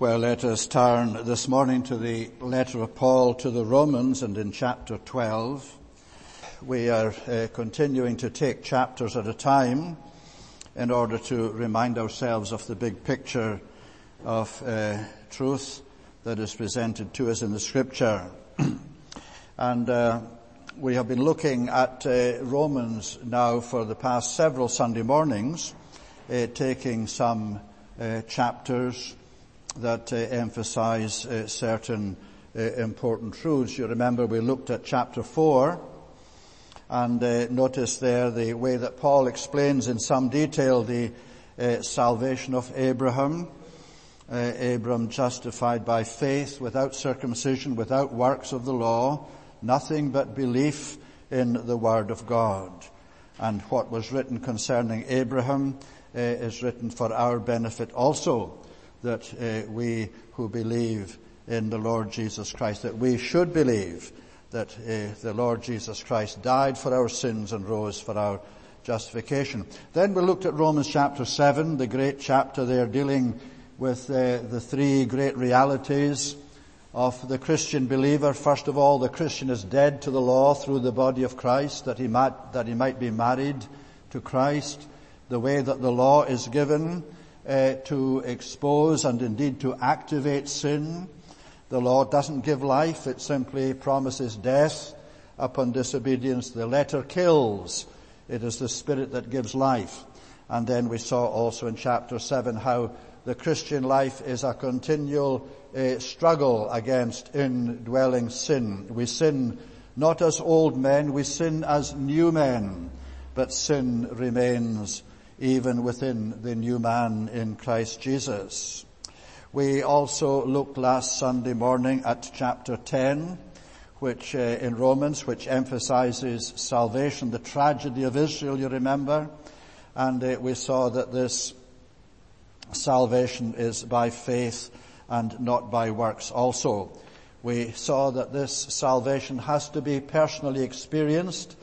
Well, let us turn this morning to the letter of Paul to the Romans, and in chapter 12. We are continuing to take chapters at a time in order to remind ourselves of the big picture of truth that is presented to us in the Scripture. And we have been looking at Romans now for the past several Sunday mornings, taking some chapters that emphasize certain important truths. You remember we looked at chapter 4 and notice there the way that Paul explains in some detail the salvation of Abraham. Abram justified by faith, without circumcision, without works of the law, nothing but belief in the word of God. And what was written concerning Abraham is written for our benefit also, that we who believe in the Lord Jesus Christ, that we should believe that the Lord Jesus Christ died for our sins and rose for our justification. Then we looked at Romans chapter 7, the great chapter there dealing with the three great realities of the Christian believer. First of all, the Christian is dead to the law through the body of Christ, that he might be married to Christ. The way that the law is given to expose and indeed to activate sin. The law doesn't give life, it simply promises death upon disobedience. The letter kills. It is the Spirit that gives life. And then we saw also in chapter 7 how the Christian life is a continual struggle against indwelling sin. We sin not as old men, we sin as new men, but sin remains even within the new man in Christ Jesus. We also looked last Sunday morning at chapter 10, which in Romans, which emphasizes salvation, the tragedy of Israel, you remember. And we saw that this salvation is by faith and not by works also. We saw that this salvation has to be personally experienced.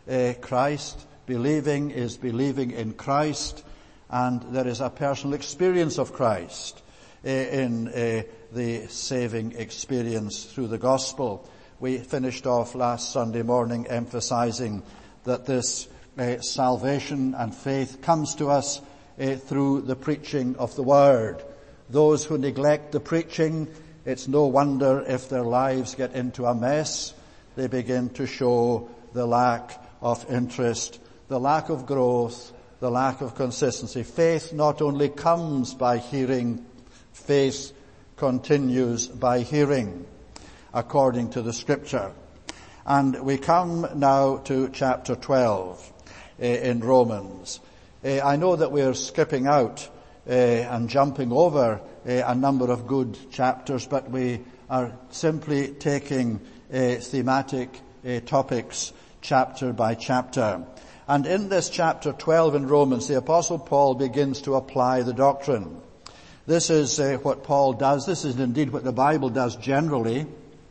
Christ believing is believing in Christ, and there is a personal experience of Christ in the saving experience through the gospel. We finished off last Sunday morning emphasizing that this salvation and faith comes to us through the preaching of the word. Those who neglect the preaching, it's no wonder if their lives get into a mess. They begin to show the lack of interest, the lack of growth, the lack of consistency. Faith not only comes by hearing, faith continues by hearing, according to the Scripture. And we come now to chapter 12 in Romans. I know that we are skipping out and jumping over a number of good chapters, but we are simply taking thematic topics chapter by chapter. And in this chapter 12 in Romans, the Apostle Paul begins to apply the doctrine. This is what Paul does. This is indeed what the Bible does generally.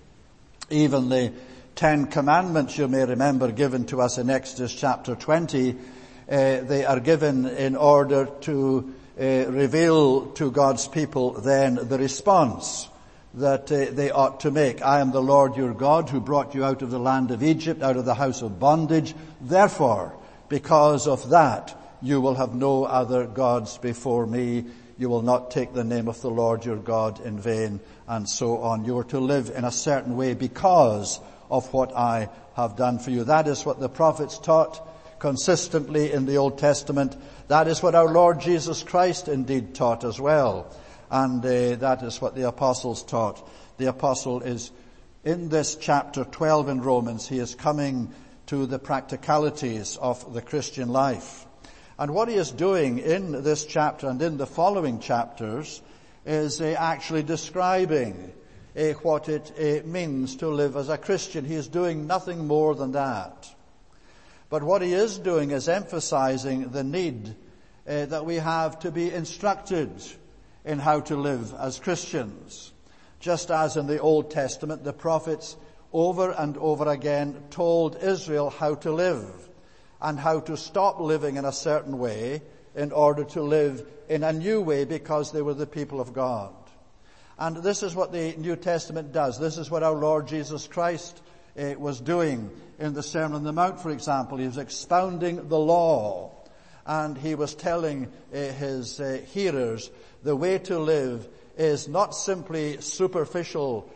Even the 10 Commandments, you may remember, given to us in Exodus chapter 20, they are given in order to reveal to God's people then the response that they ought to make. I am the Lord your God who brought you out of the land of Egypt, out of the house of bondage. Therefore, because of that, you will have no other gods before me. You will not take the name of the Lord your God in vain, and so on. You are to live in a certain way because of what I have done for you. That is what the prophets taught consistently in the Old Testament. That is what our Lord Jesus Christ indeed taught as well. And that is what the apostles taught. The apostle is, in this chapter 12 in Romans, he is coming to the practicalities of the Christian life. And what he is doing in this chapter and in the following chapters is actually describing what it means to live as a Christian. He is doing nothing more than that. But what he is doing is emphasizing the need that we have to be instructed in how to live as Christians. Just as in the Old Testament, the prophets over and over again told Israel how to live and how to stop living in a certain way in order to live in a new way because they were the people of God. And this is what the New Testament does. This is what our Lord Jesus Christ was doing in the Sermon on the Mount, for example. He was expounding the law, and he was telling his hearers the way to live is not simply superficial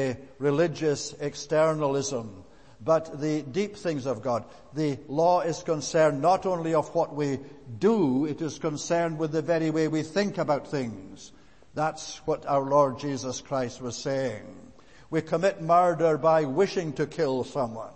religious externalism, but the deep things of God. The law is concerned not only of what we do, it is concerned with the very way we think about things. That's what our Lord Jesus Christ was saying. We commit murder by wishing to kill someone.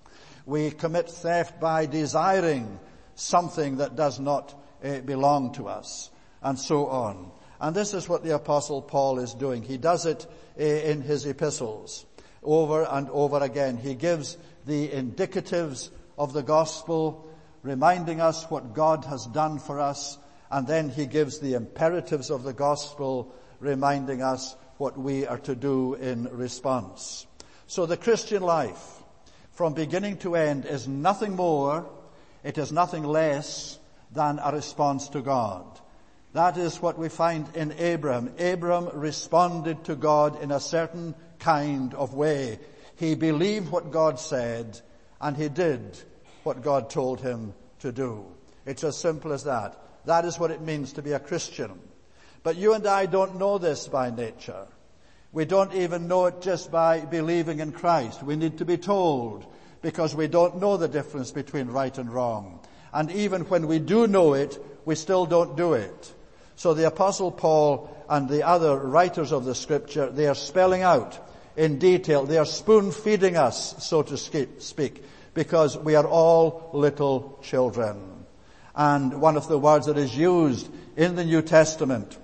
We commit theft by desiring something that does not belong to us, and so on. And this is what the Apostle Paul is doing. He does it in his epistles over and over again. He gives the indicatives of the gospel, reminding us what God has done for us, and then he gives the imperatives of the gospel, reminding us what we are to do in response. So the Christian life, from beginning to end, is nothing more, it is nothing less than a response to God. That is what we find in Abram. Abram responded to God in a certain kind of way. He believed what God said, and he did what God told him to do. It's as simple as that. That is what it means to be a Christian. But you and I don't know this by nature. We don't even know it just by believing in Christ. We need to be told, because we don't know the difference between right and wrong. And even when we do know it, we still don't do it. So the Apostle Paul and the other writers of the Scripture, they are spelling out in detail. They are spoon-feeding us, so to speak, because we are all little children. And one of the words that is used in the New Testament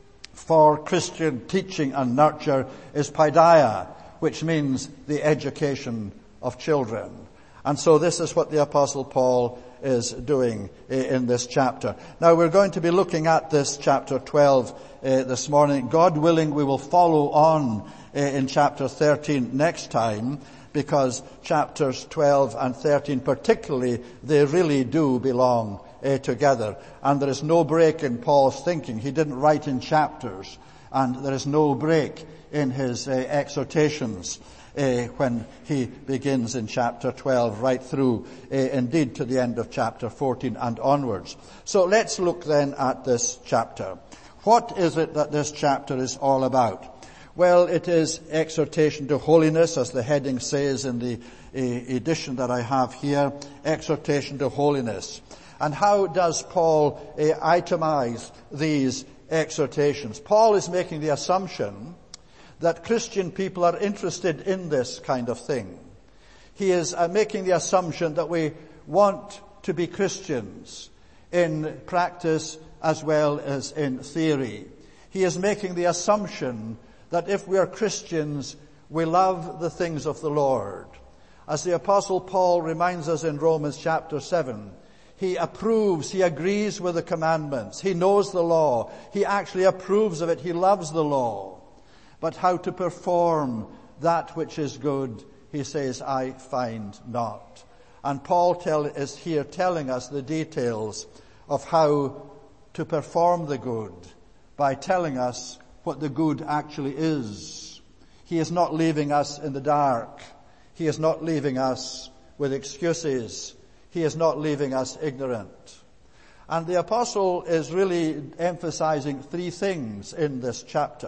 for Christian teaching and nurture is paideia, which means the education of children. And so this is what the Apostle Paul is doing in this chapter. Now we're going to be looking at this chapter 12 this morning. God willing, we will follow on in chapter 13 next time, because chapters 12 and 13 particularly, they really do belong together. And there is no break in Paul's thinking. He didn't write in chapters, and there is no break in his exhortations when he begins in chapter 12 right through indeed to the end of chapter 14 and onwards. So let's look then at this chapter. What is it that this chapter is all about? Well, it is exhortation to holiness, as the heading says in the edition that I have here, exhortation to holiness. And how does Paul itemize these exhortations? Paul is making the assumption that Christian people are interested in this kind of thing. He is making the assumption that we want to be Christians in practice as well as in theory. He is making the assumption that if we are Christians, we love the things of the Lord. As the Apostle Paul reminds us in Romans chapter 7, he approves, he agrees with the commandments, he knows the law, he actually approves of it, he loves the law. But how to perform that which is good, he says, I find not. And Paul is here telling us the details of how to perform the good by telling us what the good actually is. He is not leaving us in the dark. He is not leaving us with excuses. He is not leaving us ignorant. And the apostle is really emphasizing three things in this chapter.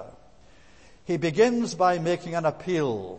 He begins by making an appeal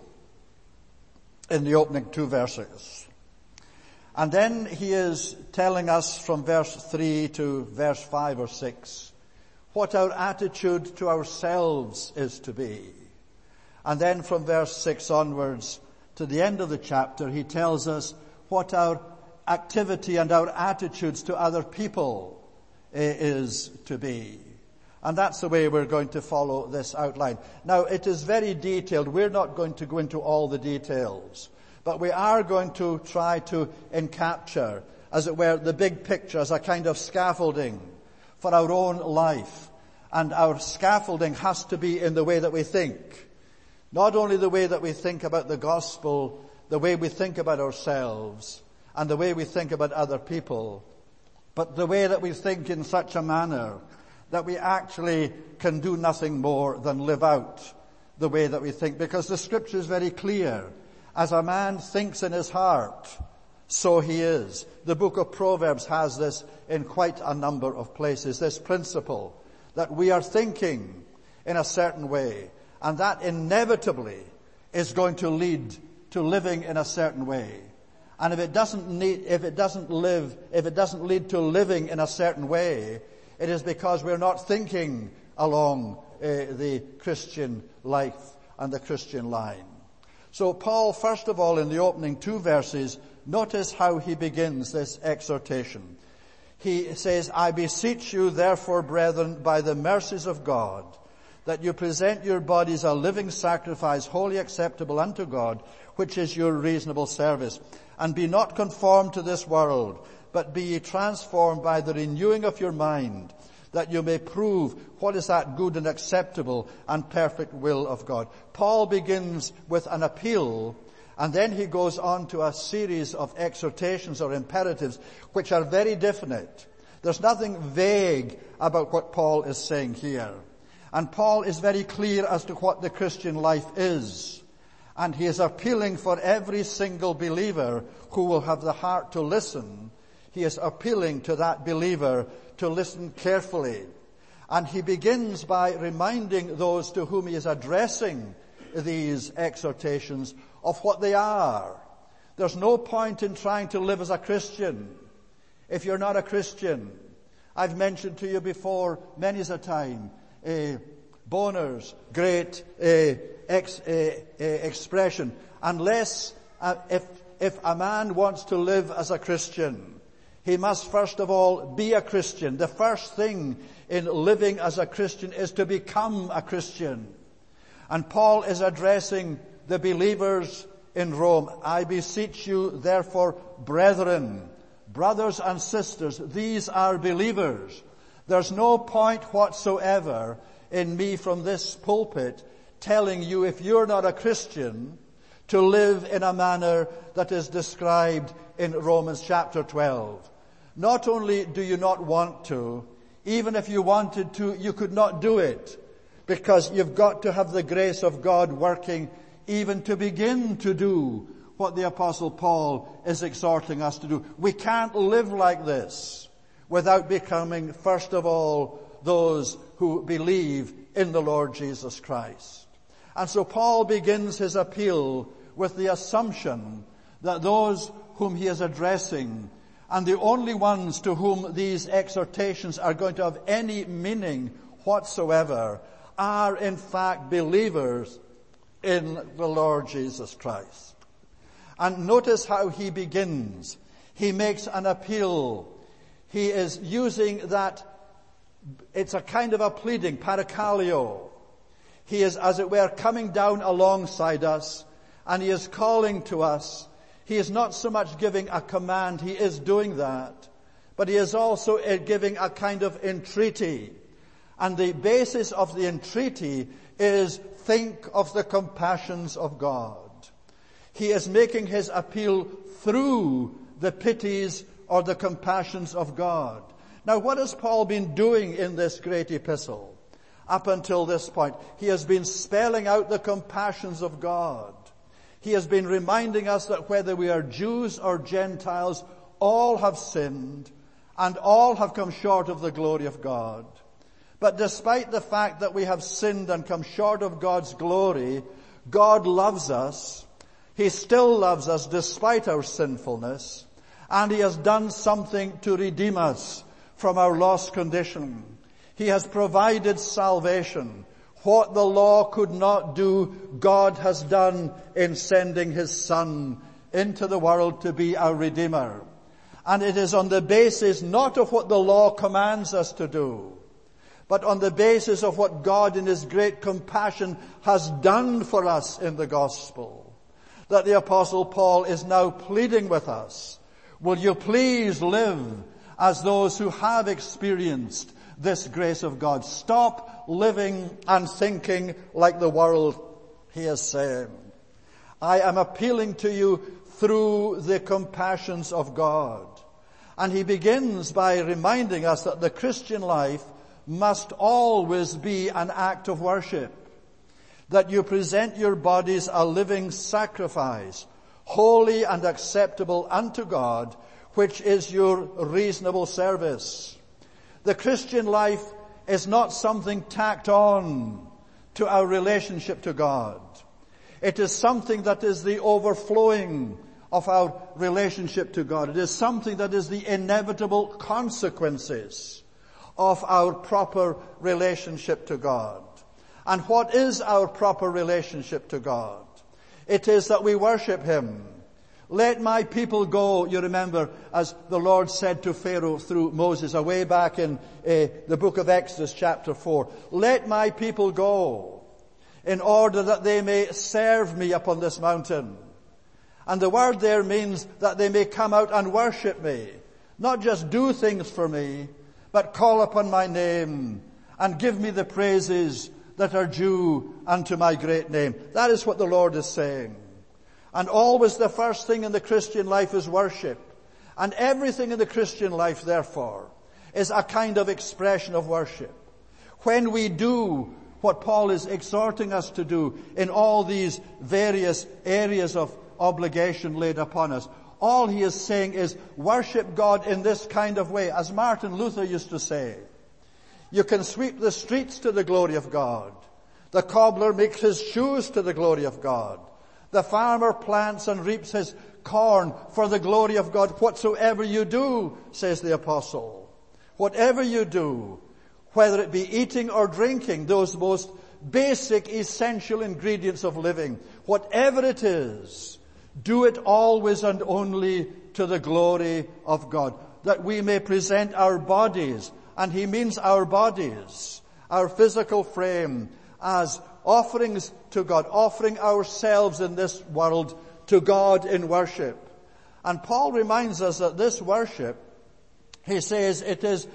in the opening two verses. And then he is telling us from verse 3 to verse 5 or 6 what our attitude to ourselves is to be. And then from verse 6 onwards to the end of the chapter, he tells us what our activity and our attitudes to other people is to be. And that's the way we're going to follow this outline. Now, it is very detailed. We're not going to go into all the details, but we are going to try to encapture, as it were, the big picture as a kind of scaffolding for our own life. And our scaffolding has to be in the way that we think. Not only the way that we think about the gospel, the way we think about ourselves, and the way we think about other people, but the way that we think in such a manner that we actually can do nothing more than live out the way that we think. Because the scripture is very clear. As a man thinks in his heart, so he is. The book of Proverbs has this in quite a number of places, this principle that we are thinking in a certain way, and that inevitably is going to lead to living in a certain way. And if it doesn't lead to living in a certain way, it is because we're not thinking along the Christian life and the Christian line. So Paul, first of all, in the opening 2 verses, notice how he begins this exhortation. He says, I beseech you, therefore, brethren, by the mercies of God, that you present your bodies a living sacrifice, wholly acceptable unto God, which is your reasonable service. And be not conformed to this world, but be ye transformed by the renewing of your mind, that you may prove what is that good and acceptable and perfect will of God. Paul begins with an appeal, and then he goes on to a series of exhortations or imperatives which are very definite. There's nothing vague about what Paul is saying here. And Paul is very clear as to what the Christian life is. And he is appealing for every single believer who will have the heart to listen. He is appealing to that believer to listen carefully. And he begins by reminding those to whom he is addressing these exhortations of what they are. There's no point in trying to live as a Christian if you're not a Christian. I've mentioned to you before many a time, Boner's great expression, unless if a man wants to live as a Christian, he must first of all be a Christian. The first thing in living as a Christian is to become a Christian. And Paul is addressing the believers in Rome. I beseech you, therefore, brethren, brothers and sisters, these are believers. There's no point whatsoever in me from this pulpit telling you, if you're not a Christian, to live in a manner that is described in Romans chapter 12. Not only do you not want to, even if you wanted to, you could not do it, because you've got to have the grace of God working even to begin to do what the Apostle Paul is exhorting us to do. We can't live like this without becoming, first of all, those who believe in the Lord Jesus Christ. And so Paul begins his appeal with the assumption that those whom he is addressing, and the only ones to whom these exhortations are going to have any meaning whatsoever, are in fact believers in the Lord Jesus Christ. And notice how he begins. He makes an appeal. He is using that, it's a kind of a pleading, parakaleo. He is, as it were, coming down alongside us, and he is calling to us. He is not so much giving a command, he is doing that, but he is also giving a kind of entreaty. And the basis of the entreaty is, think of the compassions of God. He is making his appeal through the pities or the compassions of God. Now, what has Paul been doing in this great epistle? Up until this point, he has been spelling out the compassions of God. He has been reminding us that whether we are Jews or Gentiles, all have sinned and all have come short of the glory of God. But despite the fact that we have sinned and come short of God's glory, God loves us. He still loves us despite our sinfulness, and he has done something to redeem us from our lost condition. He has provided salvation. What the law could not do, God has done in sending his Son into the world to be our Redeemer. And it is on the basis not of what the law commands us to do, but on the basis of what God in his great compassion has done for us in the gospel, that the Apostle Paul is now pleading with us. Will you please live as those who have experienced this grace of God? Stop living and thinking like the world, he is saying. I am appealing to you through the compassions of God. And he begins by reminding us that the Christian life must always be an act of worship, that you present your bodies a living sacrifice, holy and acceptable unto God, which is your reasonable service. The Christian life is not something tacked on to our relationship to God. It is something that is the overflowing of our relationship to God. It is something that is the inevitable consequences of our proper relationship to God. And what is our proper relationship to God? It is that we worship Him. Let my people go, you remember, as the Lord said to Pharaoh through Moses, away back in the book of Exodus chapter 4. Let my people go, in order that they may serve me upon this mountain. And the word there means that they may come out and worship me. Not just do things for me, but call upon my name and give me the praises that are due unto my great name. That is what the Lord is saying. And always the first thing in the Christian life is worship. And everything in the Christian life, therefore, is a kind of expression of worship. When we do what Paul is exhorting us to do in all these various areas of obligation laid upon us, all he is saying is worship God in this kind of way. As Martin Luther used to say, you can sweep the streets to the glory of God. The cobbler makes his shoes to the glory of God. The farmer plants and reaps his corn for the glory of God. Whatsoever you do, says the apostle, whatever you do, whether it be eating or drinking, those most basic, essential ingredients of living, whatever it is, do it always and only to the glory of God, that we may present our bodies, and he means our bodies, our physical frame, as offerings to God, offering ourselves in this world to God in worship. And Paul reminds us that this worship, he says, it is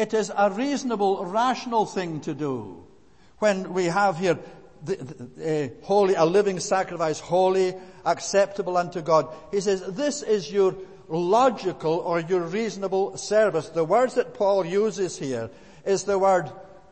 a reasonable, rational thing to do. When we have here holy, a living sacrifice, holy, acceptable unto God. He says, this is your logical or your reasonable service. The words that Paul uses here is the word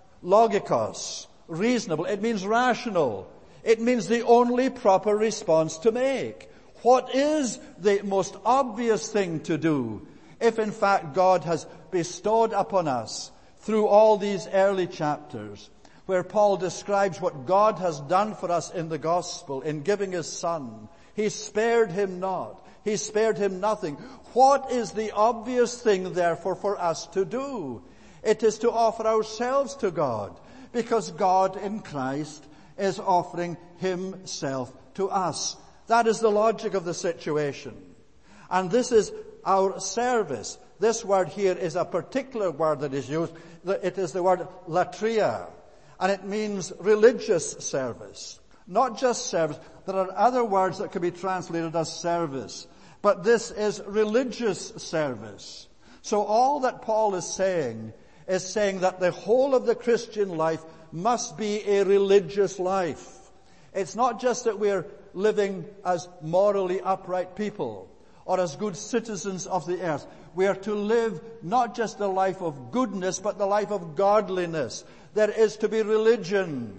logikos, reasonable. It means rational. It means the only proper response to make. What is the most obvious thing to do if in fact God has bestowed upon us through all these early chapters where Paul describes what God has done for us in the gospel in giving his Son? He spared him not. He spared him nothing. What is the obvious thing, therefore, for us to do? It is to offer ourselves to God, because God in Christ is offering himself to us. That is the logic of the situation. And this is our service. This word here is a particular word that is used. It is the word latria, and it means religious service. Not just service. There are other words that can be translated as service. But this is religious service. So all that Paul is saying that the whole of the Christian life must be a religious life. It's not just that we're living as morally upright people or as good citizens of the earth. We are to live not just the life of goodness, but the life of godliness. There is to be religion,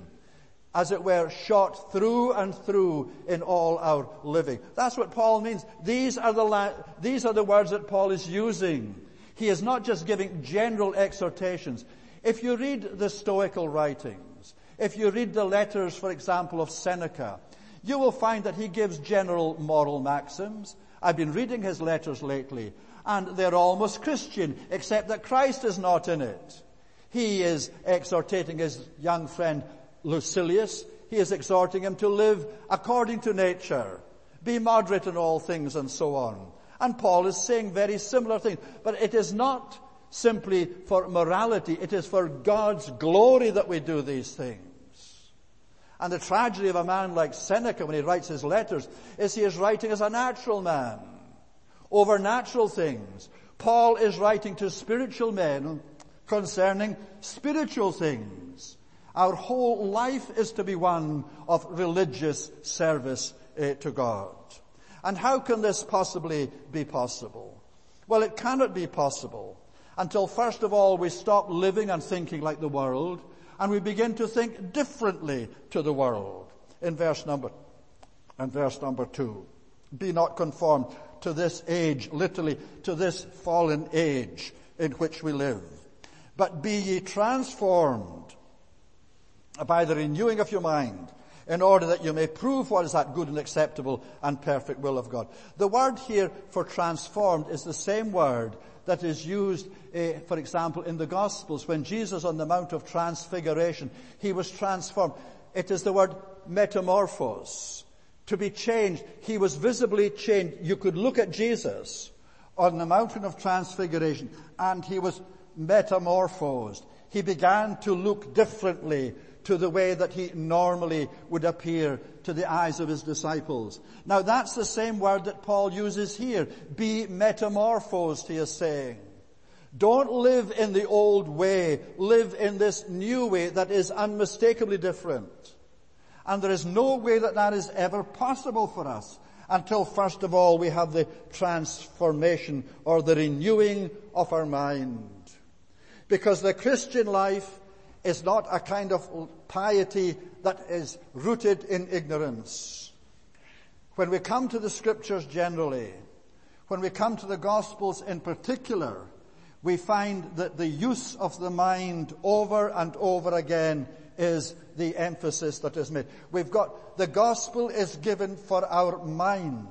as it were, shot through and through in all our living. That's what Paul means. These are the words that Paul is using. He is not just giving general exhortations. If you read the Stoical writings, if you read the letters, for example, of Seneca, you will find that he gives general moral maxims. I've been reading his letters lately, and they're almost Christian, except that Christ is not in it. He is exhortating his young friend Lucilius. He is exhorting him to live according to nature, be moderate in all things, and so on. And Paul is saying very similar things. But it is not simply for morality. It is for God's glory that we do these things. And the tragedy of a man like Seneca, when he writes his letters, is he is writing as a natural man over natural things. Paul is writing to spiritual men concerning spiritual things. Our whole life is to be one of religious service to God. And how can this possibly be possible? Well, it cannot be possible until first of all we stop living and thinking like the world, and we begin to think differently to the world. In verse number 2. Be not conformed to this age, literally to this fallen age in which we live, but be ye transformed by the renewing of your mind, in order that you may prove what is that good and acceptable and perfect will of God. The word here for transformed is the same word that is used, for example, in the Gospels. When Jesus on the Mount of Transfiguration, he was transformed. It is the word metamorphos. To be changed. He was visibly changed. You could look at Jesus on the mountain of transfiguration and he was metamorphosed. He began to look differently to the way that he normally would appear to the eyes of his disciples. Now that's the same word that Paul uses here. Be metamorphosed, he is saying. Don't live in the old way. Live in this new way that is unmistakably different. And there is no way that that is ever possible for us until first of all we have the transformation or the renewing of our mind. Because the Christian life is not a kind of piety that is rooted in ignorance. When we come to the Scriptures generally, when we come to the Gospels in particular, we find that the use of the mind over and over again is the emphasis that is made. The gospel is given for our mind.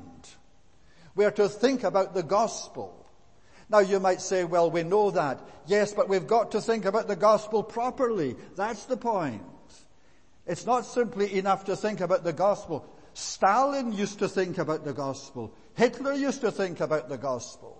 We are to think about the gospel. Now you might say, well, we know that. Yes, but we've got to think about the gospel properly. That's the point. It's not simply enough to think about the gospel. Stalin used to think about the gospel. Hitler used to think about the gospel.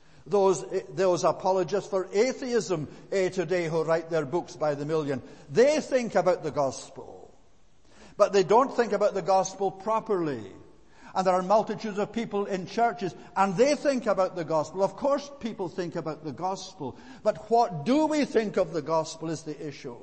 Those apologists for atheism today who write their books by the million, they think about the gospel. But they don't think about the gospel properly. And there are multitudes of people in churches, and they think about the gospel. Of course people think about the gospel. But what do we think of the gospel is the issue.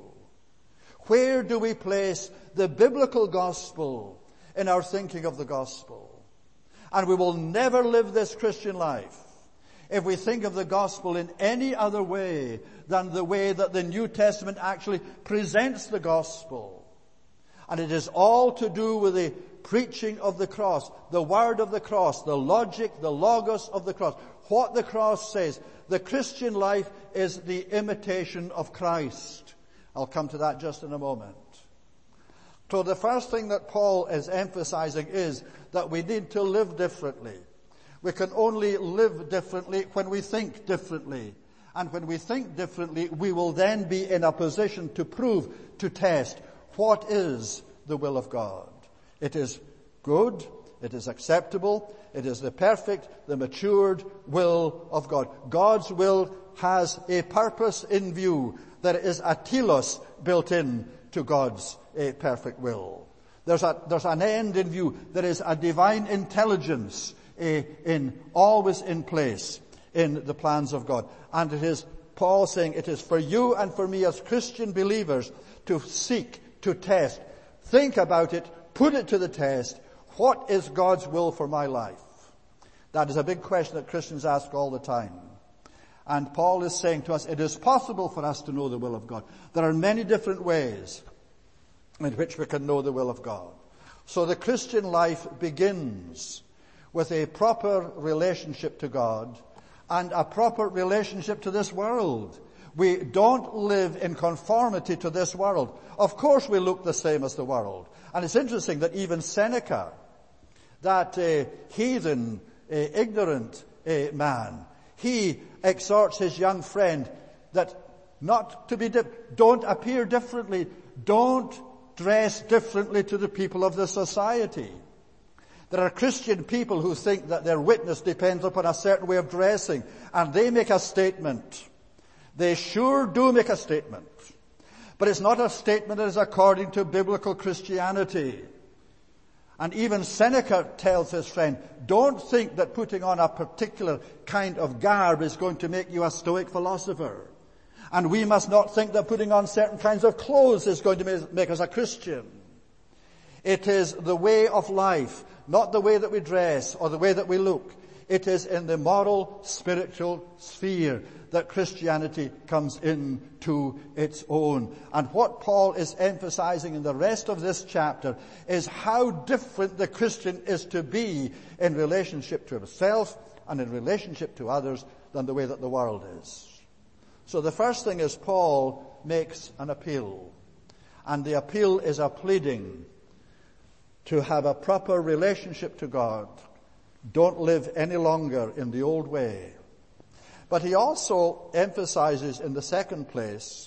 Where do we place the biblical gospel in our thinking of the gospel? And we will never live this Christian life if we think of the gospel in any other way than the way that the New Testament actually presents the gospel. And it is all to do with the preaching of the cross, the word of the cross, the logic, the logos of the cross. What the cross says. The Christian life is the imitation of Christ. I'll come to that just in a moment. So the first thing that Paul is emphasizing is that we need to live differently. We can only live differently when we think differently. And when we think differently, we will then be in a position to prove, to test, what is the will of God. It is good, it is acceptable, it is the perfect, the matured will of God. God's will has a purpose in view. There is a telos built in to God's perfect will. There's an end in view. There is a divine intelligence always in place in the plans of God. And it is Paul saying it is for you and for me as Christian believers to seek, to test, think about it, put it to the test. What is God's will for my life? That is a big question that Christians ask all the time. And Paul is saying to us, it is possible for us to know the will of God. There are many different ways in which we can know the will of God. So the Christian life begins with a proper relationship to God and a proper relationship to this world. We don't live in conformity to this world. Of course we look the same as the world. And it's interesting that even Seneca, that heathen, ignorant man, he exhorts his young friend that not to be don't appear differently, don't dress differently to the people of the society. There are Christian people who think that their witness depends upon a certain way of dressing, and they make a statement. They sure do make a statement. But it's not a statement that is according to biblical Christianity. And even Seneca tells his friend, don't think that putting on a particular kind of garb is going to make you a Stoic philosopher. And we must not think that putting on certain kinds of clothes is going to make us a Christian. It is the way of life, not the way that we dress or the way that we look. It is in the moral, spiritual sphere that Christianity comes into its own. And what Paul is emphasizing in the rest of this chapter is how different the Christian is to be in relationship to himself and in relationship to others than the way that the world is. So the first thing is Paul makes an appeal. And the appeal is a pleading to have a proper relationship to God. Don't live any longer in the old way. But he also emphasizes in the second place,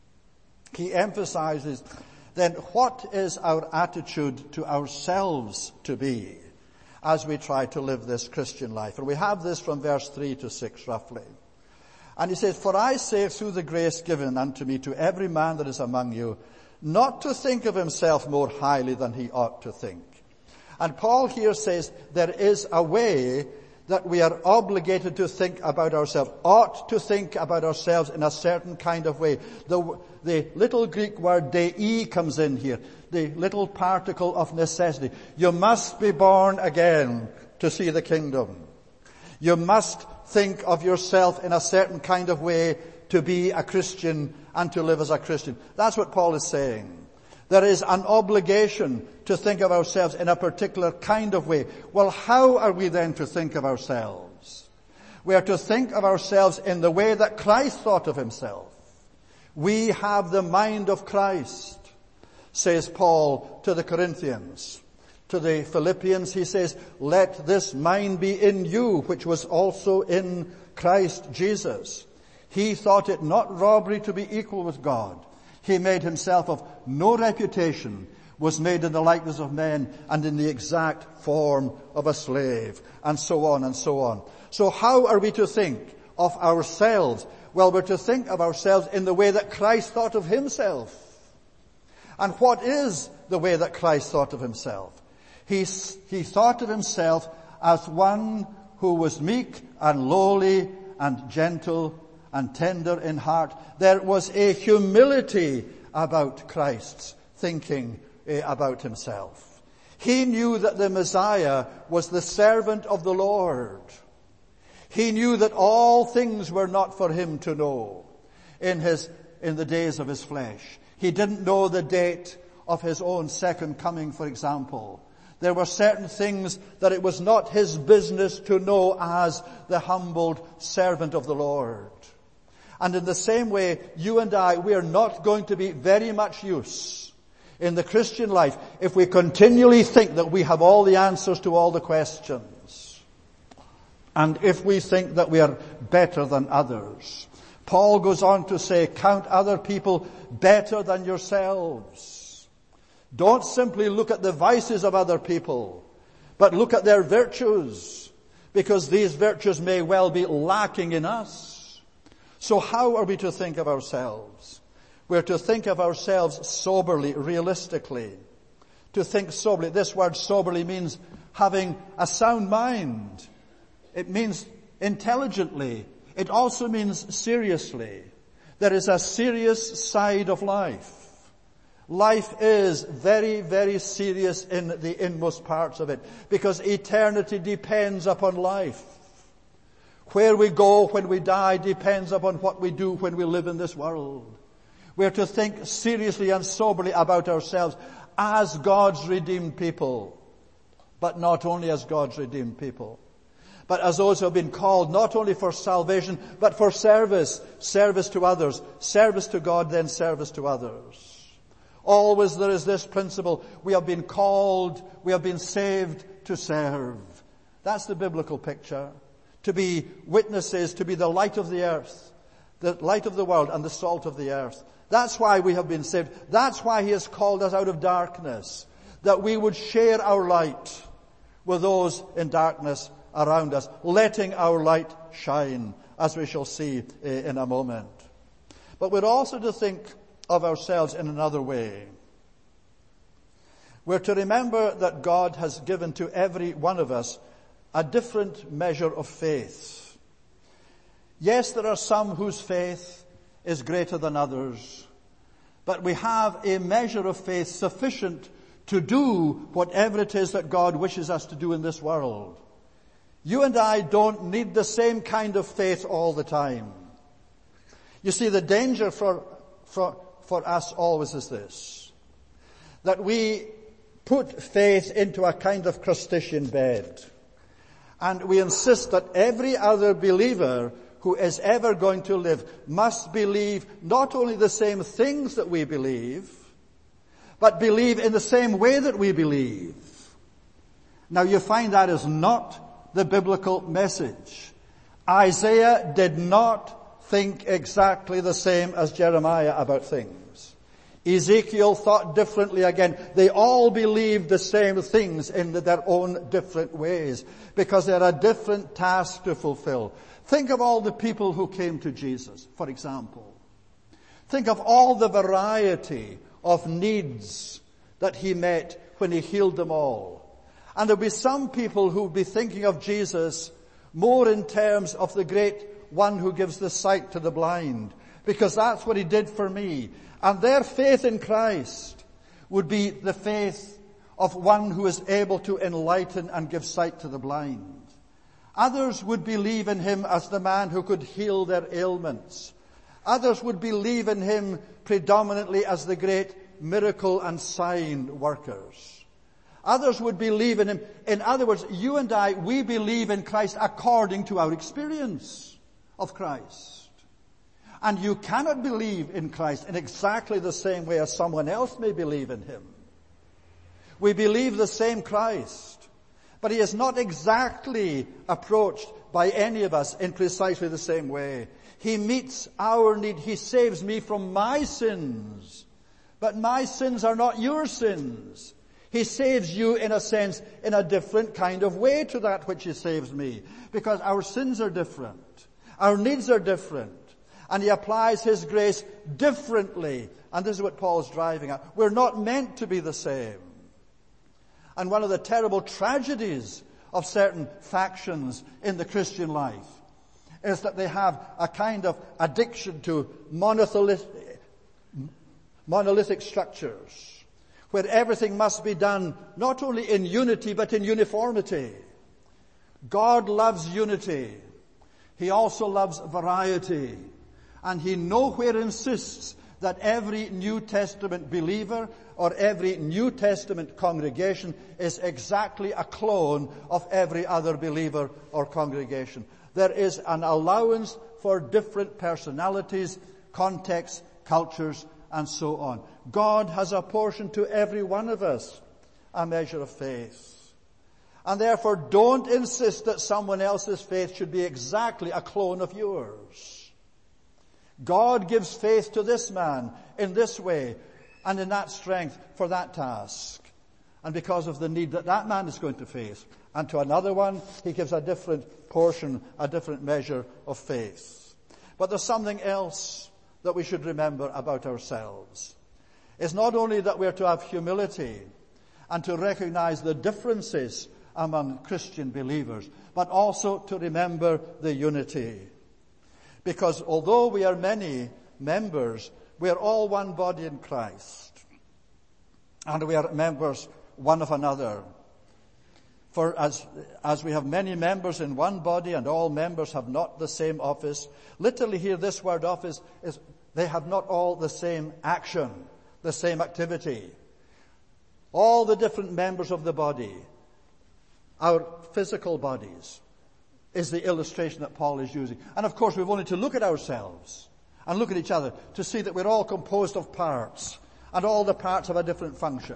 he emphasizes then what is our attitude to ourselves to be as we try to live this Christian life. And we have this from verse 3 to 6 roughly. And he says, "For I say through the grace given unto me to every man that is among you, not to think of himself more highly than he ought to think." And Paul here says there is a way that we are obligated to think about ourselves, ought to think about ourselves in a certain kind of way. The little Greek word dei comes in here, the little particle of necessity. You must be born again to see the kingdom. You must think of yourself in a certain kind of way to be a Christian and to live as a Christian. That's what Paul is saying. There is an obligation to think of ourselves in a particular kind of way. Well, how are we then to think of ourselves? We are to think of ourselves in the way that Christ thought of himself. We have the mind of Christ, says Paul to the Corinthians. To the Philippians he says, "Let this mind be in you, which was also in Christ Jesus. He thought it not robbery to be equal with God. He made himself of no reputation, was made in the likeness of men, and in the exact form of a slave," and so on and so on. So how are we to think of ourselves? Well, we're to think of ourselves in the way that Christ thought of himself. And what is the way that Christ thought of himself? He thought of himself as one who was meek and lowly and gentle and tender in heart. There was a humility about Christ's thinking about himself. He knew that the Messiah was the servant of the Lord. He knew that all things were not for him to know in the days of his flesh. He didn't know the date of his own second coming, for example. There were certain things that it was not his business to know as the humbled servant of the Lord. And in the same way, you and I, we are not going to be very much use in the Christian life if we continually think that we have all the answers to all the questions. And if we think that we are better than others. Paul goes on to say, count other people better than yourselves. Don't simply look at the vices of other people, but look at their virtues, because these virtues may well be lacking in us. So how are we to think of ourselves? We're to think of ourselves soberly, realistically. To think soberly. This word soberly means having a sound mind. It means intelligently. It also means seriously. There is a serious side of life. Life is very, very serious in the inmost parts of it, because eternity depends upon life. Where we go when we die depends upon what we do when we live in this world. We are to think seriously and soberly about ourselves as God's redeemed people. But not only as God's redeemed people, but as those who have been called not only for salvation, but for service. Service to others. Service to God, then service to others. Always there is this principle. We have been called, we have been saved to serve. That's the biblical picture. To be witnesses, to be the light of the earth, the light of the world and the salt of the earth. That's why we have been saved. That's why he has called us out of darkness. That we would share our light with those in darkness around us, letting our light shine, as we shall see in a moment. But we're also to think of ourselves in another way. We're to remember that God has given to every one of us a different measure of faith. Yes, there are some whose faith is greater than others, but we have a measure of faith sufficient to do whatever it is that God wishes us to do in this world. You and I don't need the same kind of faith all the time. You see, the danger for us always is this, that we put faith into a kind of crustacean bed, and we insist that every other believer who is ever going to live must believe not only the same things that we believe, but believe in the same way that we believe. Now you find that is not the biblical message. Isaiah did not think exactly the same as Jeremiah about things. Ezekiel thought differently again. They all believed the same things in their own different ways, because they had a different task to fulfill. Think of all the people who came to Jesus, for example. Think of all the variety of needs that he met when he healed them all. And there'll be some people who will be thinking of Jesus more in terms of the great one who gives the sight to the blind, because that's what he did for me. And their faith in Christ would be the faith of one who is able to enlighten and give sight to the blind. Others would believe in him as the man who could heal their ailments. Others would believe in him predominantly as the great miracle and sign workers. Others would believe in him. In other words, you and I, we believe in Christ according to our experience of Christ. And you cannot believe in Christ in exactly the same way as someone else may believe in him. We believe the same Christ, but he is not exactly approached by any of us in precisely the same way. He meets our need. He saves me from my sins, but my sins are not your sins. He saves you, in a sense, in a different kind of way to that which he saves me, because our sins are different. Our needs are different. And he applies his grace differently. And this is what Paul's driving at. We're not meant to be the same. And one of the terrible tragedies of certain factions in the Christian life is that they have a kind of addiction to monolithic structures, where everything must be done not only in unity but in uniformity. God loves unity. He also loves variety. And he nowhere insists that every New Testament believer or every New Testament congregation is exactly a clone of every other believer or congregation. There is an allowance for different personalities, contexts, cultures, and so on. God has apportioned to every one of us a measure of faith. And therefore, don't insist that someone else's faith should be exactly a clone of yours. God gives faith to this man in this way and in that strength for that task, and because of the need that that man is going to face. And to another one, he gives a different portion, a different measure of faith. But there's something else that we should remember about ourselves. It's not only that we're to have humility and to recognize the differences among Christian believers, but also to remember the unity. Because although we are many members, we are all one body in Christ. And we are members one of another. For as we have many members in one body and all members have not the same office, literally here this word office is they have not all the same action, the same activity. All the different members of the body, our physical bodies, is the illustration that Paul is using. And of course we've only to look at ourselves and look at each other to see that we're all composed of parts, and all the parts have a different function.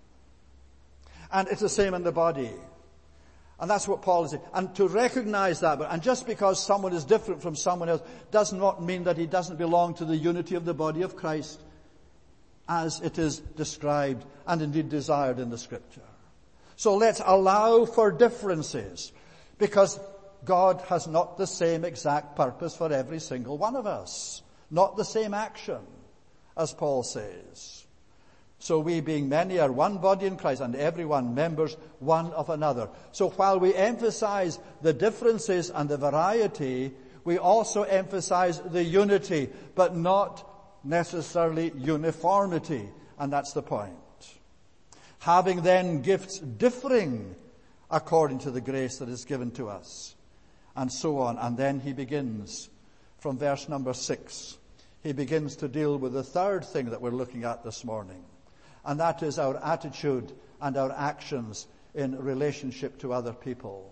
And it's the same in the body. And that's what Paul is saying. And to recognize that, and just because someone is different from someone else does not mean that he doesn't belong to the unity of the body of Christ as it is described and indeed desired in the Scripture. So let's allow for differences, because God has not the same exact purpose for every single one of us. Not the same action, as Paul says. So we, being many, are one body in Christ, and everyone members one of another. So while we emphasize the differences and the variety, we also emphasize the unity, but not necessarily uniformity. And that's the point. Having then gifts differing according to the grace that is given to us. And so on. And then he begins from verse number 6. He begins to deal with the third thing that we're looking at this morning. And that is our attitude and our actions in relationship to other people.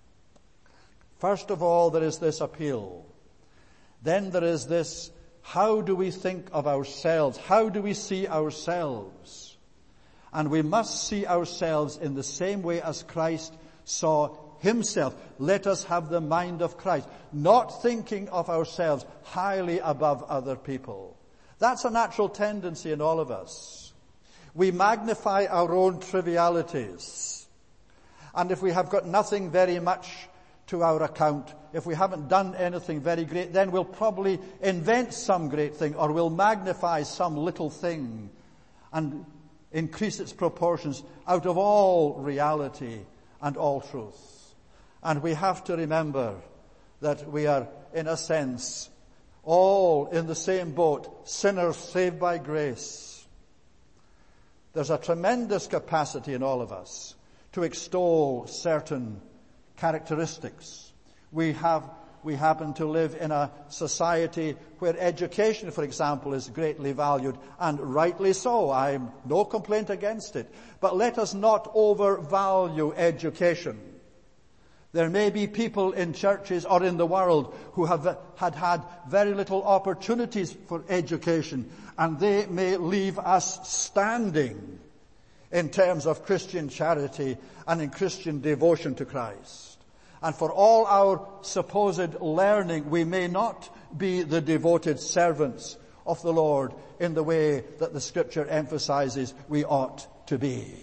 First of all, there is this appeal. Then there is this, how do we think of ourselves? How do we see ourselves? And we must see ourselves in the same way as Christ saw himself. Let us have the mind of Christ, not thinking of ourselves highly above other people. That's a natural tendency in all of us. We magnify our own trivialities. And if we have got nothing very much to our account, if we haven't done anything very great, then we'll probably invent some great thing, or we'll magnify some little thing and increase its proportions out of all reality and all truth. And we have to remember that we are, in a sense, all in the same boat, sinners saved by grace. There's a tremendous capacity in all of us to extol certain characteristics. We happen to live in a society where education, for example, is greatly valued, and rightly so. I'm no complaint against it. But let us not overvalue education. There may be people in churches or in the world who have had very little opportunities for education, and they may leave us standing in terms of Christian charity and in Christian devotion to Christ. And for all our supposed learning, we may not be the devoted servants of the Lord in the way that the Scripture emphasizes we ought to be.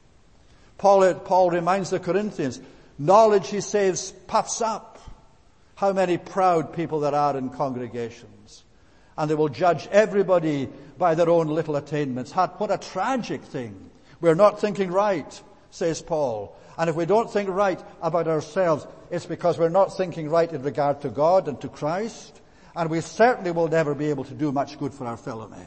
Paul reminds the Corinthians, knowledge, he says, puffs up. How many proud people there are in congregations. And they will judge everybody by their own little attainments. What a tragic thing. We're not thinking right, says Paul. And if we don't think right about ourselves, it's because we're not thinking right in regard to God and to Christ. And we certainly will never be able to do much good for our fellow men.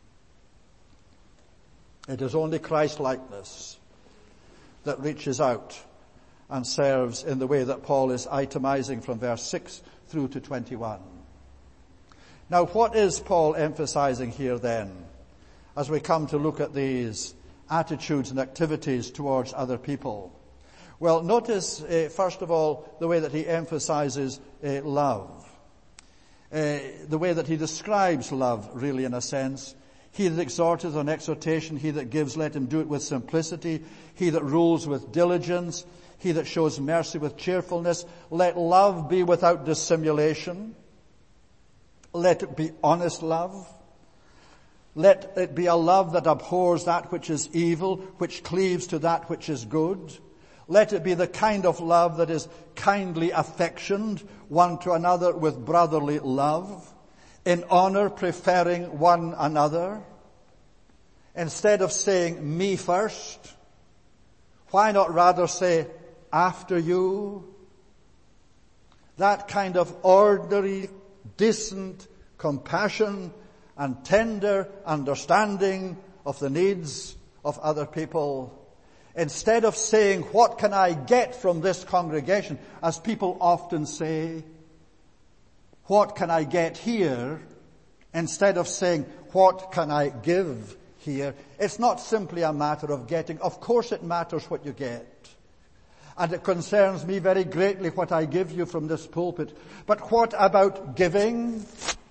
It is only Christ-likeness that reaches out and serves in the way that Paul is itemizing from verse 6 through to 21. Now, what is Paul emphasizing here then, as we come to look at these attitudes and activities towards other people? Well, notice, first of all, the way that he emphasizes love. The way that he describes love, really, in a sense. He that exhorteth on exhortation, he that gives, let him do it with simplicity. He that rules with diligence, he that shows mercy with cheerfulness. Let love be without dissimulation. Let it be honest love. Let it be a love that abhors that which is evil, which cleaves to that which is good. Let it be the kind of love that is kindly affectioned one to another with brotherly love, in honor preferring one another. Instead of saying me first, why not rather say after you? That kind of ordinary, decent compassion and tender understanding of the needs of other people. Instead of saying, what can I get from this congregation? As people often say, what can I get here? Instead of saying, what can I give here? It's not simply a matter of getting. Of course it matters what you get. And it concerns me very greatly what I give you from this pulpit. But what about giving?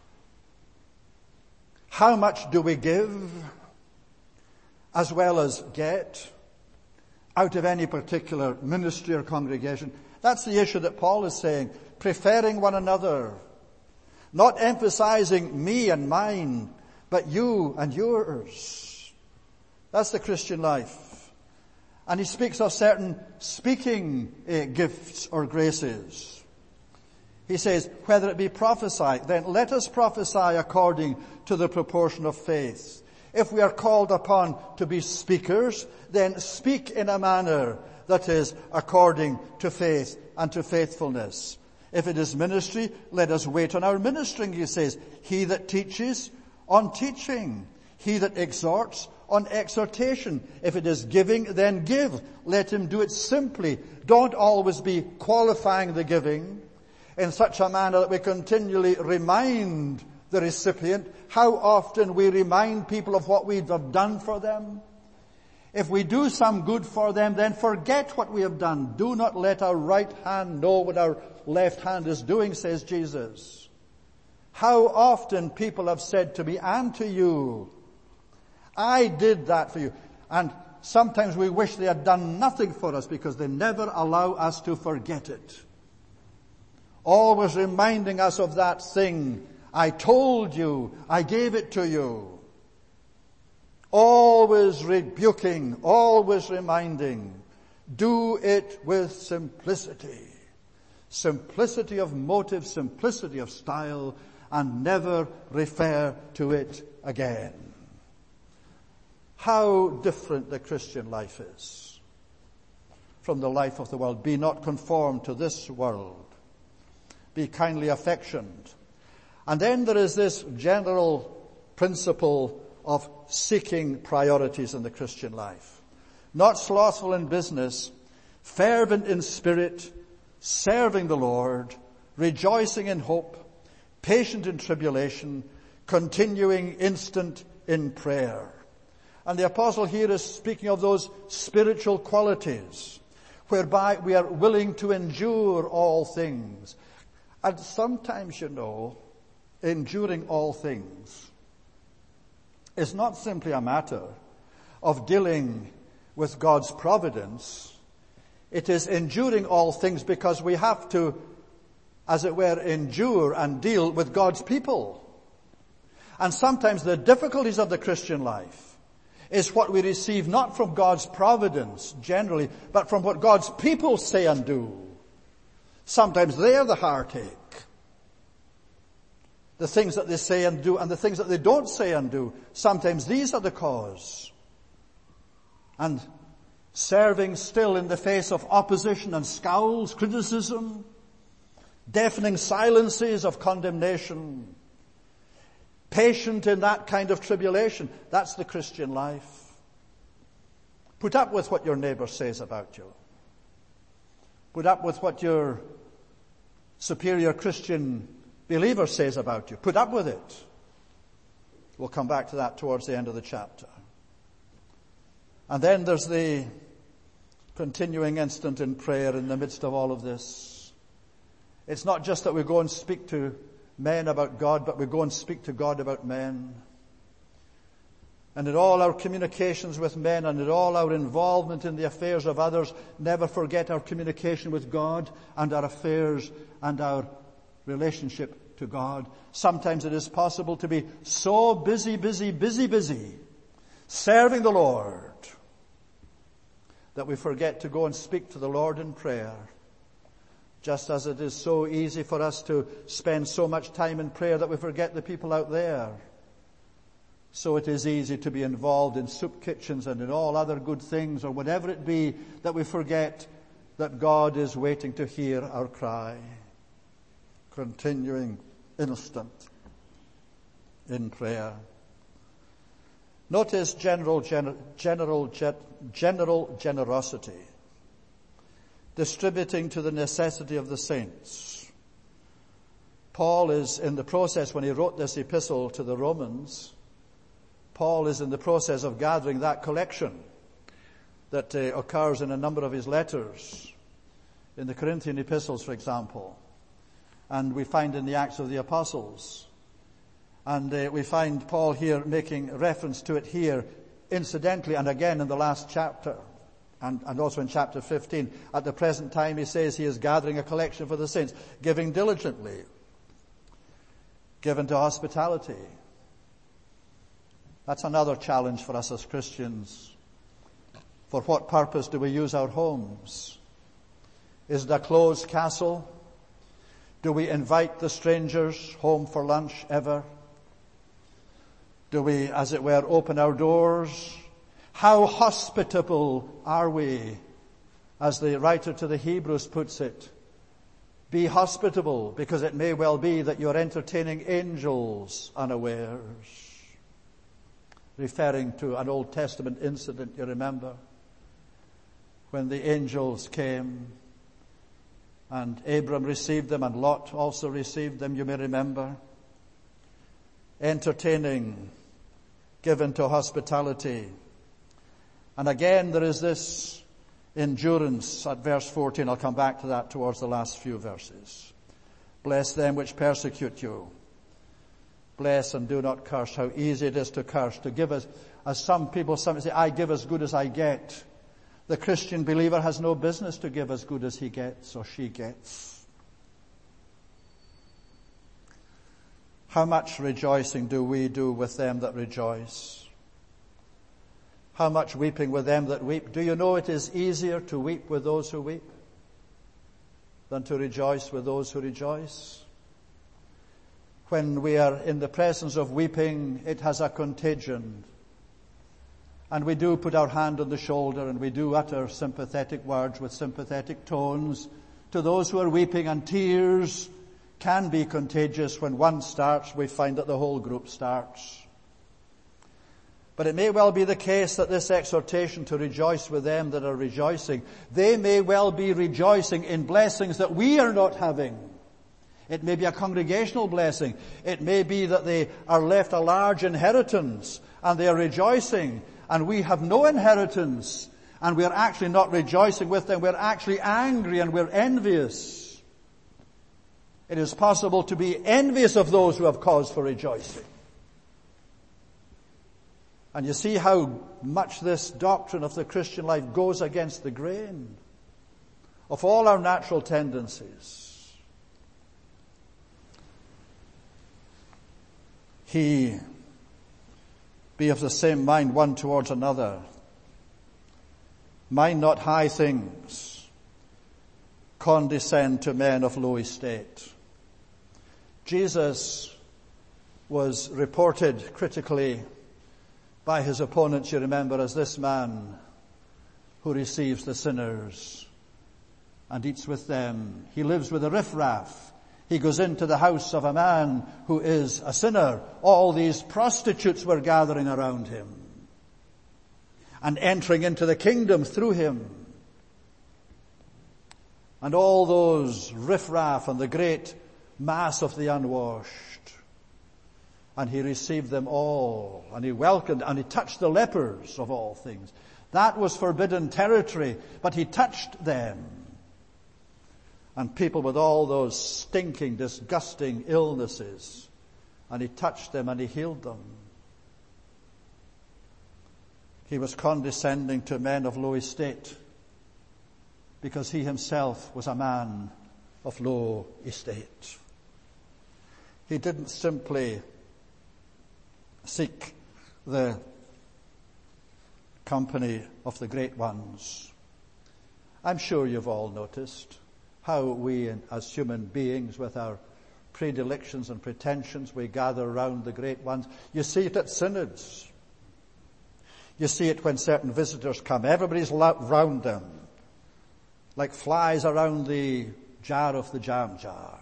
How much do we give as well as get out of any particular ministry or congregation? That's the issue that Paul is saying. Preferring one another. Not emphasizing me and mine, but you and yours. That's the Christian life. And he speaks of certain speaking gifts or graces. He says, whether it be prophesy, then let us prophesy according to the proportion of faith. If we are called upon to be speakers, then speak in a manner that is according to faith and to faithfulness. If it is ministry, let us wait on our ministering, he says. He that teaches, on teaching. He that exhorts, on exhortation. If it is giving, then give. Let him do it simply. Don't always be qualifying the giving in such a manner that we continually remind the recipient. How often we remind people of what we have done for them. If we do some good for them, then forget what we have done. Do not let our right hand know what our left hand is doing, says Jesus. How often people have said to me and to you, I did that for you. And sometimes we wish they had done nothing for us because they never allow us to forget it. Always reminding us of that thing. I told you, I gave it to you. Always rebuking, always reminding. Do it with simplicity. Simplicity of motive, simplicity of style, and never refer to it again. How different the Christian life is from the life of the world. Be not conformed to this world. Be kindly affectioned. And then there is this general principle of seeking priorities in the Christian life. Not slothful in business, fervent in spirit, serving the Lord, rejoicing in hope, patient in tribulation, continuing instant in prayer. And the apostle here is speaking of those spiritual qualities whereby we are willing to endure all things. And sometimes, enduring all things is not simply a matter of dealing with God's providence. It is enduring all things because we have to, as it were, endure and deal with God's people. And sometimes the difficulties of the Christian life is what we receive not from God's providence generally, but from what God's people say and do. Sometimes they are the heartache. The things that they say and do and the things that they don't say and do. Sometimes these are the cause. And serving still in the face of opposition and scowls, criticism, deafening silences of condemnation, patient in that kind of tribulation. That's the Christian life. Put up with what your neighbor says about you. Put up with what your superior Christian believer says about you. Put up with it. We'll come back to that towards the end of the chapter. And then there's the continuing instant in prayer in the midst of all of this. It's not just that we go and speak to men about God, but we go and speak to God about men. And in all our communications with men and in all our involvement in the affairs of others, never forget our communication with God and our affairs and our relationship to God. Sometimes it is possible to be so busy, serving the Lord, that we forget to go and speak to the Lord in prayer. Just as it is so easy for us to spend so much time in prayer that we forget the people out there, so it is easy to be involved in soup kitchens and in all other good things or whatever it be that we forget that God is waiting to hear our cry. Continuing instant in prayer. Notice general generosity. Distributing to the necessity of the saints. Paul is in the process, when he wrote this epistle to the Romans, Paul is in the process of gathering that collection that occurs in a number of his letters. In the Corinthian epistles, for example. And we find in the Acts of the Apostles. And we find Paul here making reference to it here, incidentally, and again in the last chapter. And also in chapter 15, at the present time he says he is gathering a collection for the saints, giving diligently, given to hospitality. That's another challenge for us as Christians. For what purpose do we use our homes? Is it a closed castle? Do we invite the strangers home for lunch ever? Do we, as it were, open our doors? How hospitable are we? As the writer to the Hebrews puts it, be hospitable, because it may well be that you're entertaining angels unawares. referring to an Old Testament incident, you remember, when the angels came and Abram received them and Lot also received them, you may remember. Entertaining, given to hospitality. And again there is this endurance at verse 14. I'll come back to that towards the last few verses. Bless them which persecute you. Bless and do not curse. How easy it is to curse, to give as some people say, I give as good as I get. The Christian believer has no business to give as good as he gets or she gets. How much rejoicing do we do with them that rejoice? How much weeping with them that weep? Do you know it is easier to weep with those who weep than to rejoice with those who rejoice? When we are in the presence of weeping, it has a contagion. And we do put our hand on the shoulder and we do utter sympathetic words with sympathetic tones to those who are weeping, and tears can be contagious. When one starts, we find that the whole group starts. But it may well be the case that this exhortation to rejoice with them that are rejoicing, they may well be rejoicing in blessings that we are not having. It may be a congregational blessing. It may be that they are left a large inheritance and they are rejoicing, and we have no inheritance and we are actually not rejoicing with them. We're actually angry and we're envious. It is possible to be envious of those who have cause for rejoicing. And you see how much this doctrine of the Christian life goes against the grain of all our natural tendencies. He be of the same mind one towards another. Mind not high things. Condescend to men of low estate. Jesus was reported critically by his opponents, you remember, as this man who receives the sinners and eats with them. He lives with the riffraff. He goes into the house of a man who is a sinner. All these prostitutes were gathering around him and entering into the kingdom through him. And all those riffraff and the great mass of the unwashed. And he received them all, and he welcomed, and he touched the lepers of all things. That was forbidden territory, but he touched them. And people with all those stinking, disgusting illnesses, and he touched them and he healed them. He was condescending to men of low estate because he himself was a man of low estate. He didn't simply seek the company of the great ones. I'm sure you've all noticed how we as human beings with our predilections and pretensions, we gather around the great ones. You see it at synods. You see it when certain visitors come. Everybody's round them, like flies around the jar of the jam jar.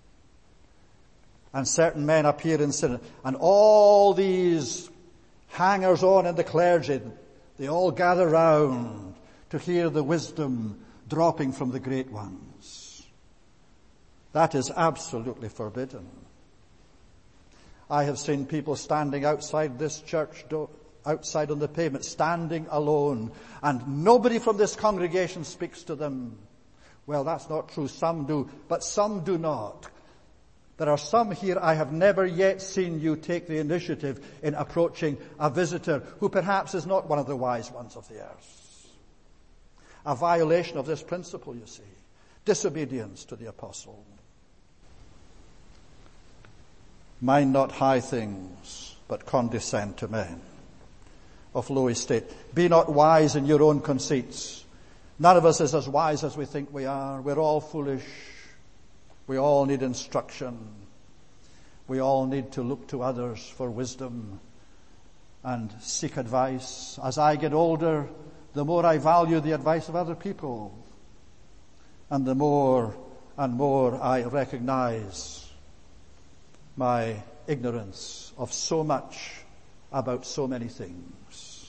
And certain men appear in synod, and all these hangers-on in the clergy, they all gather round to hear the wisdom dropping from the great ones. That is absolutely forbidden. I have seen people standing outside this church door, outside on the pavement, standing alone, and nobody from this congregation speaks to them. Well, that's not true. Some do, but some do not. There are some here, I have never yet seen you take the initiative in approaching a visitor who perhaps is not one of the wise ones of the earth. A violation of this principle, you see. Disobedience to the apostle. Mind not high things, but condescend to men of low estate. Be not wise in your own conceits. None of us is as wise as we think we are. We're all foolish. We all need instruction. We all need to look to others for wisdom and seek advice. As I get older, the more I value the advice of other people, and the more and more I recognize my ignorance of so much about so many things.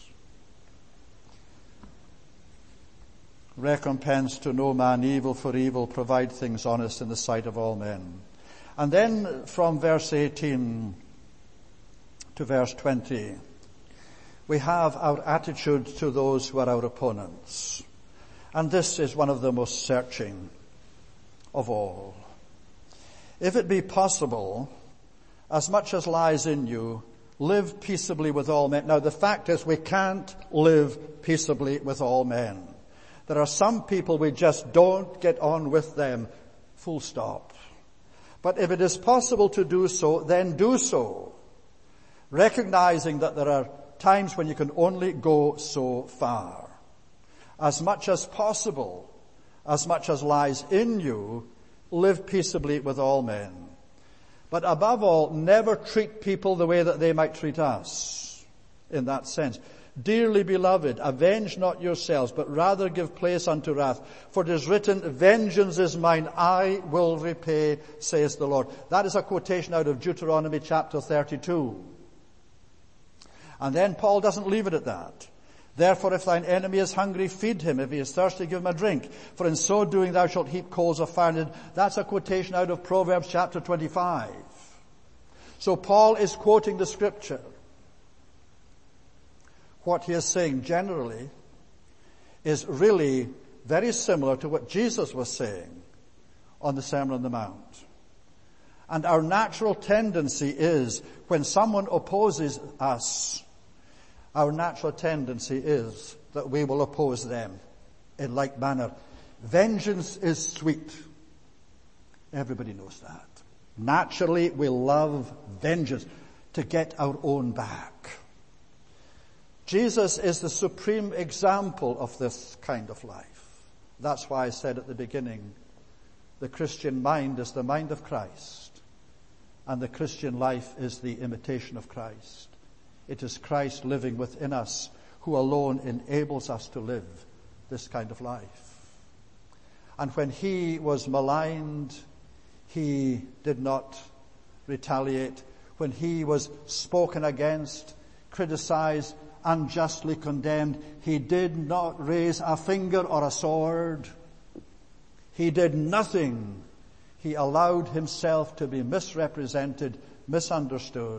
Recompense to no man evil for evil, provide things honest in the sight of all men. And then from verse 18 to verse 20, we have our attitude to those who are our opponents. And this is one of the most searching of all. If it be possible, as much as lies in you, live peaceably with all men. Now the fact is we can't live peaceably with all men. There are some people we just don't get on with them, full stop. But if it is possible to do so, then do so, recognizing that there are times when you can only go so far. As much as possible, as much as lies in you, live peaceably with all men. But above all, never treat people the way that they might treat us, in that sense. Dearly beloved, avenge not yourselves, but rather give place unto wrath. For it is written, vengeance is mine, I will repay, says the Lord. That is a quotation out of Deuteronomy chapter 32. And then Paul doesn't leave it at that. Therefore, if thine enemy is hungry, feed him. If he is thirsty, give him a drink. For in so doing thou shalt heap coals of fire. That's a quotation out of Proverbs chapter 25. So Paul is quoting the scripture. What he is saying generally is really very similar to what Jesus was saying on the Sermon on the Mount. And our natural tendency is, when someone opposes us, our natural tendency is that we will oppose them in like manner. Vengeance is sweet. Everybody knows that. Naturally, we love vengeance, to get our own back. Jesus is the supreme example of this kind of life. That's why I said at the beginning, the Christian mind is the mind of Christ, and the Christian life is the imitation of Christ. It is Christ living within us who alone enables us to live this kind of life. And when he was maligned, he did not retaliate. When he was spoken against, criticized, unjustly condemned, he did not raise a finger or a sword. He did nothing. He allowed himself to be misrepresented, misunderstood.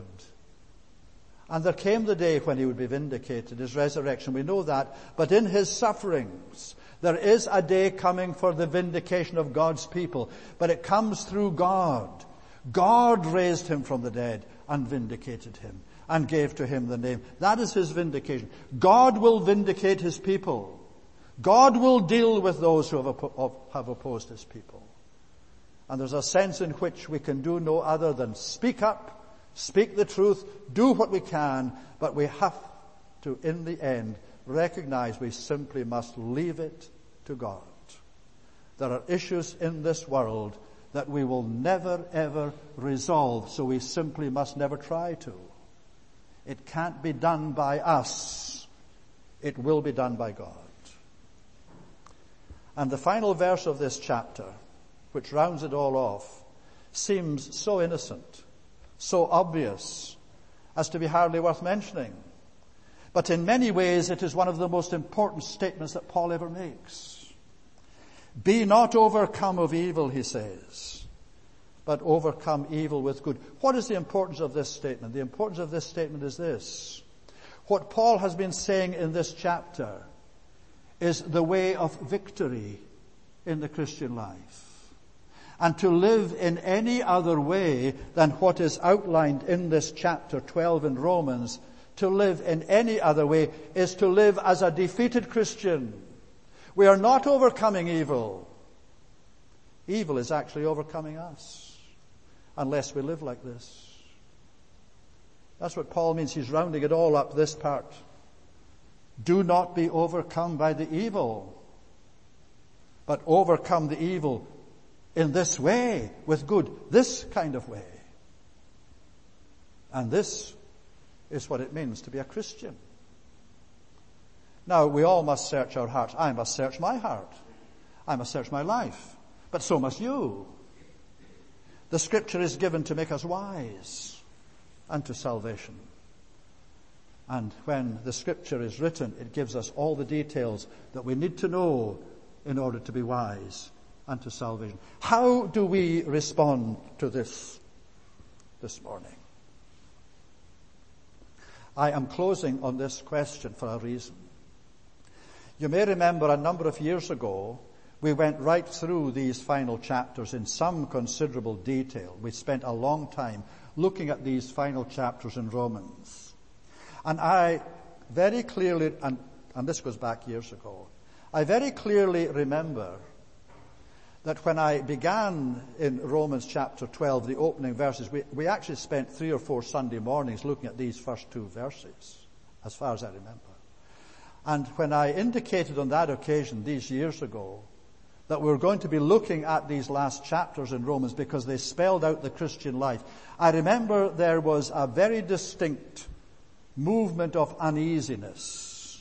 And there came the day when he would be vindicated, his resurrection. We know that. But in his sufferings, there is a day coming for the vindication of God's people. But it comes through God. God raised him from the dead and vindicated him and gave to him the name. That is his vindication. God will vindicate his people. God will deal with those who have opposed his people. And there's a sense in which we can do no other than speak up, speak the truth, do what we can, but we have to, in the end, recognize we simply must leave it to God. There are issues in this world that we will never ever resolve, so we simply must never try to. It can't be done by us. It will be done by God. And the final verse of this chapter, which rounds it all off, seems so innocent, so obvious, as to be hardly worth mentioning. But in many ways it is one of the most important statements that Paul ever makes. Be not overcome of evil, he says, but overcome evil with good. What is the importance of this statement? The importance of this statement is this. What Paul has been saying in this chapter is the way of victory in the Christian life. And to live in any other way than what is outlined in this chapter 12 in Romans, to live in any other way is to live as a defeated Christian. We are not overcoming evil. Evil is actually overcoming us, unless we live like this. That's what Paul means. He's rounding it all up, this part. Do not be overcome by the evil, but overcome the evil in this way, with good, this kind of way. And this is what it means to be a Christian. Now, we all must search our hearts. I must search my heart. I must search my life. But so must you. The scripture is given to make us wise unto salvation. And when the Scripture is written, it gives us all the details that we need to know in order to be wise unto salvation. How do we respond to this morning? I am closing on this question for a reason. You may remember a number of years ago, we went right through these final chapters in some considerable detail. We spent a long time looking at these final chapters in Romans. And I very clearly, and this goes back years ago, I very clearly remember that when I began in Romans chapter 12, the opening verses, we actually spent 3 or 4 Sunday mornings looking at these first 2 verses, as far as I remember. And when I indicated on that occasion, these years ago, that we were going to be looking at these last chapters in Romans because they spelled out the Christian life, I remember there was a very distinct movement of uneasiness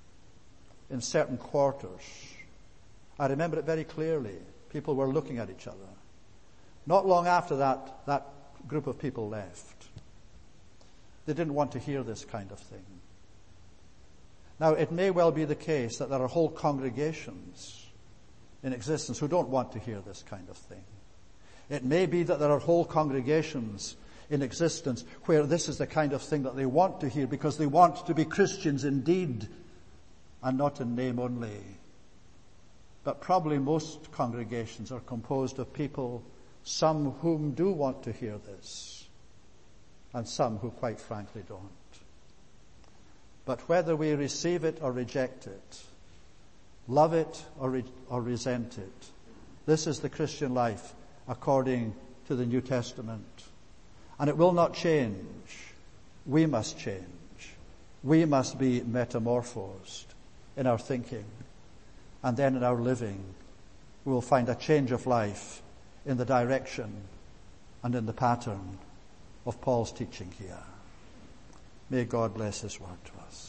in certain quarters. I remember it very clearly. People were looking at each other. Not long after that group of people left. They didn't want to hear this kind of thing. Now, it may well be the case that there are whole congregations in existence who don't want to hear this kind of thing. It may be that there are whole congregations in existence where this is the kind of thing that they want to hear because they want to be Christians indeed and not in name only. But probably most congregations are composed of people, some whom do want to hear this, and some who quite frankly don't. But whether we receive it or reject it, love it or resent it, this is the Christian life according to the New Testament. And it will not change. We must change. We must be metamorphosed in our thinking. And then in our living, we will find a change of life in the direction and in the pattern of Paul's teaching here. May God bless His word to us.